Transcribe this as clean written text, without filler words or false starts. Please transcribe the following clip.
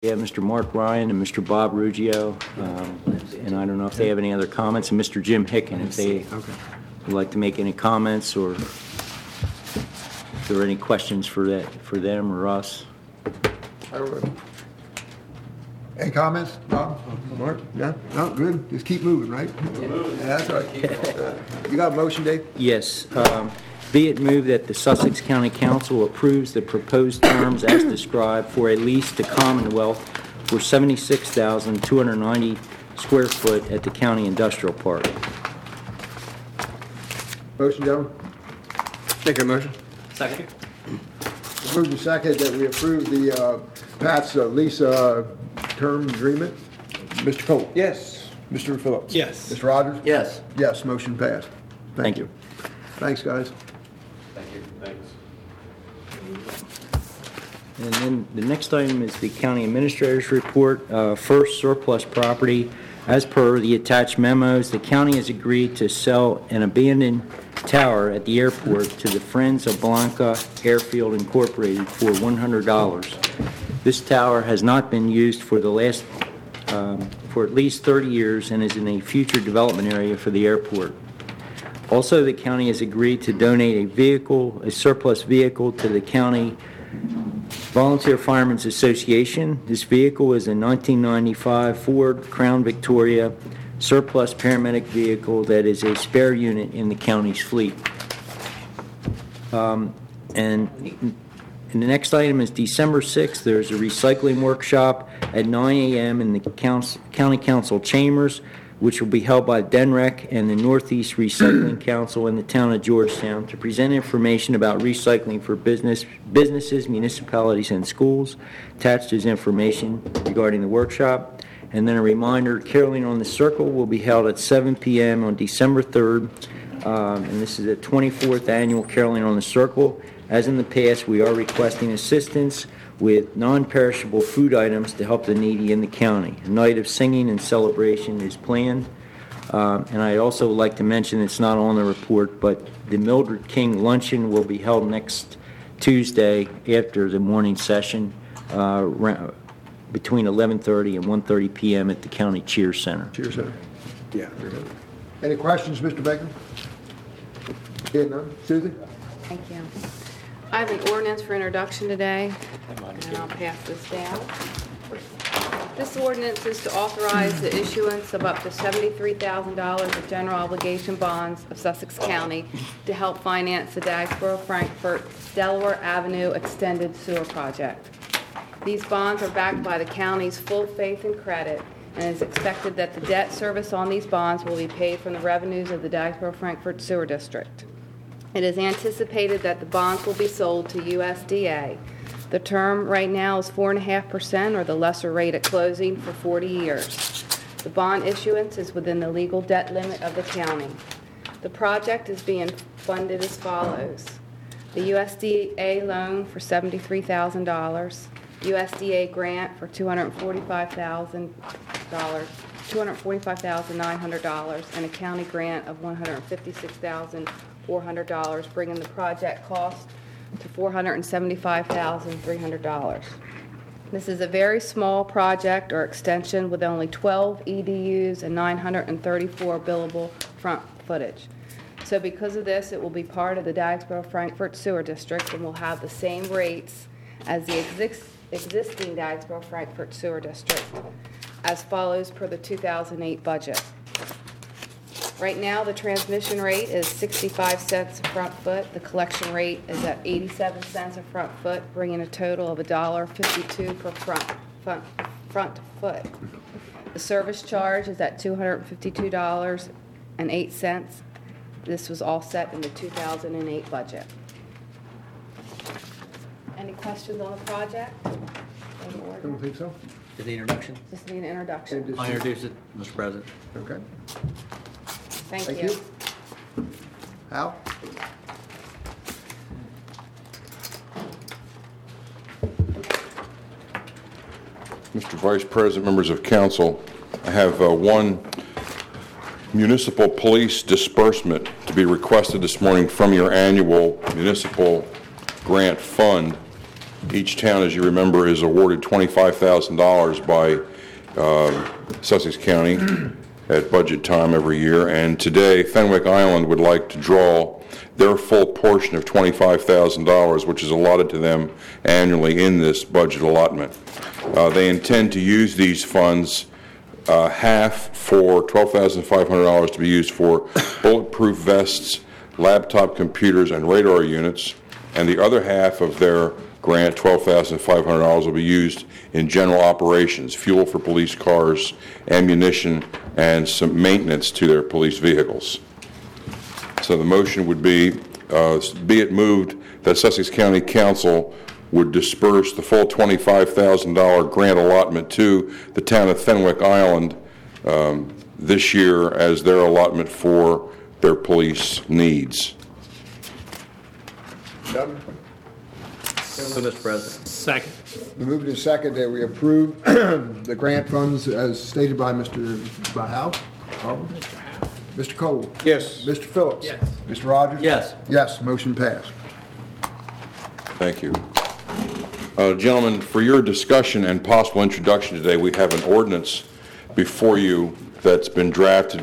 Yeah, Mr. Mark Ryan and Mr. Bob Ruggio, and I don't know if they have any other comments, and Mr. Jim Hicken, if they would like to make any comments, or if there are any questions for them or us. Any comments, Bob? Mark? Yeah? No, good. Just keep moving, right? Yeah, that's right. You got a motion, Dave? Yes. Be it moved that the Sussex County Council approves the proposed terms as described for a lease to Commonwealth for 76,290 square foot at the County Industrial Park. Motion, gentlemen? Make a motion. Second. Moved and second that we approve the Pat's lease term agreement. Mr. Cole? Yes. Mr. Phillips? Yes. Mr. Rogers? Yes. Yes, motion passed. Thank you. Thanks, guys. Thank you. Thanks. And then the next item is the County Administrator's Report. First, surplus property. As per the attached memos, the county has agreed to sell an abandoned tower at the airport to the Friends of Blanca Airfield Incorporated for $100. This tower has not been used for for at least 30 years and is in a future development area for the airport. Also, the county has agreed to donate a surplus vehicle to the County Volunteer Firemen's Association. This vehicle is a 1995 Ford Crown Victoria surplus paramedic vehicle that is a spare unit in the county's fleet. And the next item is December 6th. There's a recycling workshop at 9 a.m. in the County Council chambers, which will be held by DENREC and the Northeast Recycling Council in the town of Georgetown to present information about recycling for businesses, municipalities, and schools. Attached is information regarding the workshop. And then a reminder, Caroling on the Circle will be held at 7 p.m. on December 3rd. And this is the 24th annual Caroling on the Circle. As in the past, we are requesting assistance with non-perishable food items to help the needy in the county. A night of singing and celebration is planned. And I'd also like to mention, it's not on the report, but the Mildred King Luncheon will be held next Tuesday after the morning session between 11:30 and 1:30 p.m. at the County Cheer Center. Cheers, sir. Yeah. Any questions, Mr. Baker? Yeah, none. Susie? Thank you. I have an ordinance for introduction today, and I'll pass this down. This ordinance is to authorize the issuance of up to $73,000 of general obligation bonds of Sussex County to help finance the Dagsboro-Frankfort Delaware Avenue Extended Sewer Project. These bonds are backed by the county's full faith and credit, and it is expected that the debt service on these bonds will be paid from the revenues of the Dagsboro-Frankfort Sewer District. It is anticipated that the bonds will be sold to USDA. The term right now is 4.5%, or the lesser rate at closing, for 40 years. The bond issuance is within the legal debt limit of the county. The project is being funded as follows: the USDA loan for $73,000, USDA grant for $245,900, and a county grant of $156,400, bringing the project cost to $475,300. This is a very small project or extension with only 12 EDUs and 934 billable front footage. So because of this, it will be part of the Dagsboro-Frankfort Sewer District and will have the same rates as the existing Dagsboro-Frankfort Sewer District, as follows per the 2008 budget. Right now, the transmission rate is 65 cents a front foot. The collection rate is at 87 cents a front foot, bringing a total of $1.52 per front foot. The service charge is at $252.08. This was all set in the 2008 budget. Any questions on the project? I don't think so. Is the introduction? Just need an introduction. I'll introduce it, Mr. President. Okay. Thank Thank you. you. Al? Mr. Vice President, members of council, I have one municipal police disbursement to be requested this morning from your annual municipal grant fund. Each town, as you remember, is awarded $25,000 by Sussex County at budget time every year, and today Fenwick Island would like to draw their full portion of $25,000, which is allotted to them annually in this budget allotment. They intend to use these funds, half for $12,500 to be used for bulletproof vests, laptop computers, and radar units, and the other half of their grant, $12,500, will be used in general operations, fuel for police cars, ammunition, and some maintenance to their police vehicles. So the motion would be it moved that Sussex County Council would disperse the full $25,000 grant allotment to the town of Fenwick Island this year as their allotment for their police needs. Done? So, Mr. President. Second. We moved in second that we approve the grant funds as stated by by Howe. Mr. Cole? Yes. Mr. Phillips? Yes. Mr. Rogers? Yes. Yes, motion passed. Thank you. Gentlemen, for your discussion and possible introduction today, we have an ordinance before you that's been drafted